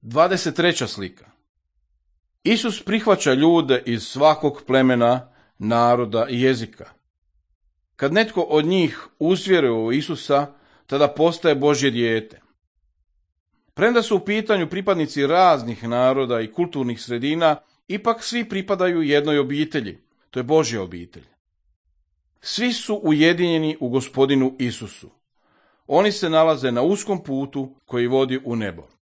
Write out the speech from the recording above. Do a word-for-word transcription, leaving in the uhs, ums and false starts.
dvadeset treća slika. Isus prihvaća ljude iz svakog plemena, naroda i jezika. Kad netko od njih uzvjeruje u Isusa, tada postaje Božje dijete. Premda su u pitanju pripadnici raznih naroda i kulturnih sredina, ipak svi pripadaju jednoj obitelji, to je Božja obitelj. Svi su ujedinjeni u Gospodinu Isusu. Oni se nalaze na uskom putu koji vodi u nebo.